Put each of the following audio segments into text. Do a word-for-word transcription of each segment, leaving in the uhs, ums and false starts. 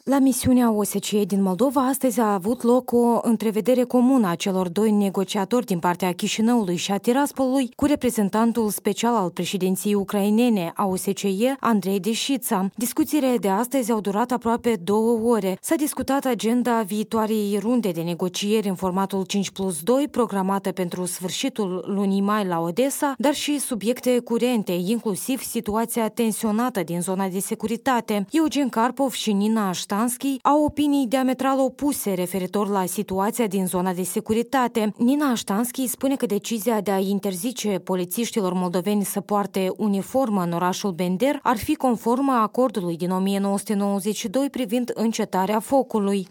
La misiunea O S C E din Moldova, astăzi a avut loc o întrevedere comună a celor doi negociatori din partea Chișinăului și a Tiraspolului cu reprezentantul special al președinției ucrainene a O S C E, Andrei Deșița. Discuțiile de astăzi au durat aproape două ore. S-a discutat agenda viitoarei runde de negocieri în formatul cinci plus doi, programată pentru sfârșitul lunii mai la Odessa, dar și subiecte curente, inclusiv situația tensionată din zona de securitate. Eugen Karpov și Nina Ashtansky au opinii diametral opuse referitor la situația din zona de securitate. Nina Ashtansky spune că decizia de a interzice polițiștilor moldoveni să poarte uniformă în orașul Bender ar fi conformă acordului din o mie nouă sute nouăzeci și doi privind încetarea focului.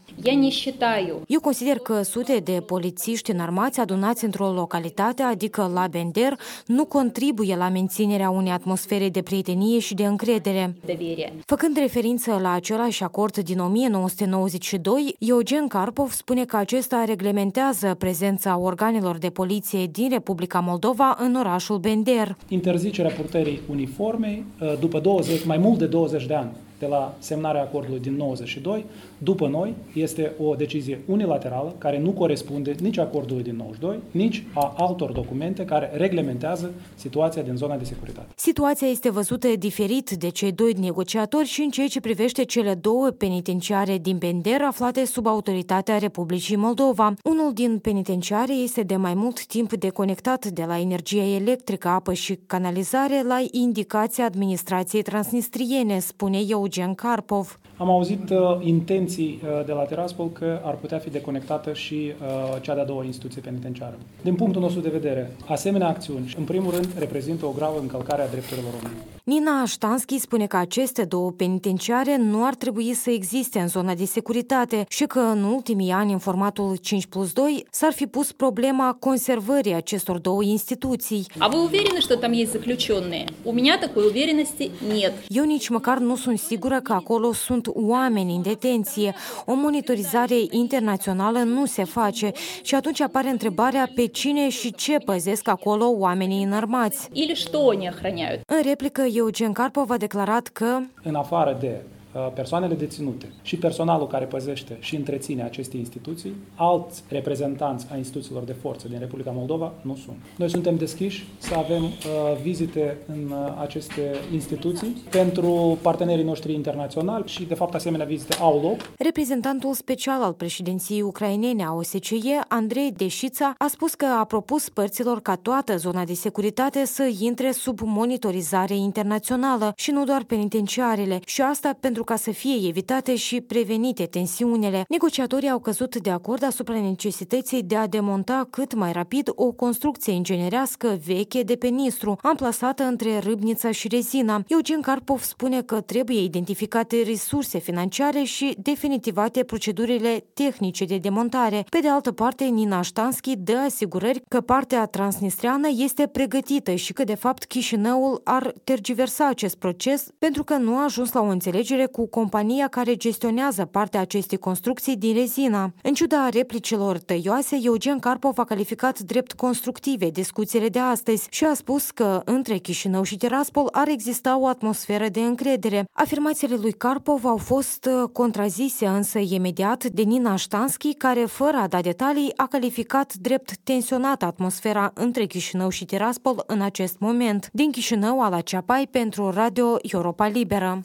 Eu consider că sute de polițiști înarmați adunați într-o localitate, adică la Bender, nu contribuie la menținerea unei atmosfere de prietenie și de încredere. Făcând referință la același acord din o mie nouă sute nouăzeci și doi, Eugen Karpov spune că acesta reglementează prezența organelor de poliție din Republica Moldova în orașul Bender. Interzicerea purtării uniformei după douăzeci, mai mult de douăzeci de ani de la semnarea acordului din nouăzeci și doi, după noi, este o decizie unilaterală care nu corespunde nici acordului din nouăzeci și doi, nici a altor documente care reglementează situația din zona de securitate. Situația este văzută diferit de cei doi negociatori și în ceea ce privește cele două penitenciare din Bender aflate sub autoritatea Republicii Moldova. Unul din penitenciare este de mai mult timp deconectat de la energia electrică, apă și canalizare la indicația administrației transnistriene, spune Eugen Karpov. Am auzit uh, intenții uh, de la Tiraspol că ar putea fi deconectată și uh, cea de-a doua instituție penitenciară. Din punctul nostru de vedere, asemenea acțiuni, în primul rând, reprezintă o gravă încălcare a drepturilor omului. Nina Ashtansky spune că aceste două penitenciare nu ar trebui să existe în zona de securitate și că în ultimii ani, în formatul cinci plus doi, s-ar fi pus problema conservării acestor două instituții. A vă uvereni că tam este заключенные? У меня такой уверенности нет. Eu nici măcar nu sunt sigură că acolo sunt oameni în detenție. O monitorizare internațională nu se face și atunci apare întrebarea pe cine și ce păzesc acolo oamenii înarmați. Или что они охраняют? În replică, Eugen Karpov a declarat că în afară de persoanele deținute și personalul care păzește și întreține aceste instituții, alți reprezentanți a instituțiilor de forță din Republica Moldova nu sunt. Noi suntem deschiși să avem uh, vizite în uh, aceste instituții pentru partenerii noștri internaționali și, de fapt, asemenea vizite au loc. Reprezentantul special al președinției ucrainene a O S C E, Andrei Deșița, a spus că a propus părților ca toată zona de securitate să intre sub monitorizare internațională și nu doar penitenciarele, și asta pentru ca să fie evitate și prevenite tensiunile. Negociatorii au căzut de acord asupra necesității de a demonta cât mai rapid o construcție inginerească veche de pe Nistru, amplasată între Râbnița și Rezina. Eugen Karpov spune că trebuie identificate resurse financiare și definitivate procedurile tehnice de demontare. Pe de altă parte, Nina Ashtansky dă asigurări că partea transnistreană este pregătită și că, de fapt, Chișinăul ar tergiversa acest proces pentru că nu a ajuns la o înțelegere cu compania care gestionează partea acestei construcții din Rezina. În ciuda replicilor tăioase, Eugen Karpov a calificat drept constructive discuțiile de astăzi și a spus că între Chișinău și Tiraspol ar exista o atmosferă de încredere. Afirmațiile lui Karpov au fost contrazise însă imediat de Nina Ashtansky, care, fără a da detalii, a calificat drept tensionată atmosfera între Chișinău și Tiraspol în acest moment. Din Chișinău, Ala Ceapai pentru Radio Europa Liberă.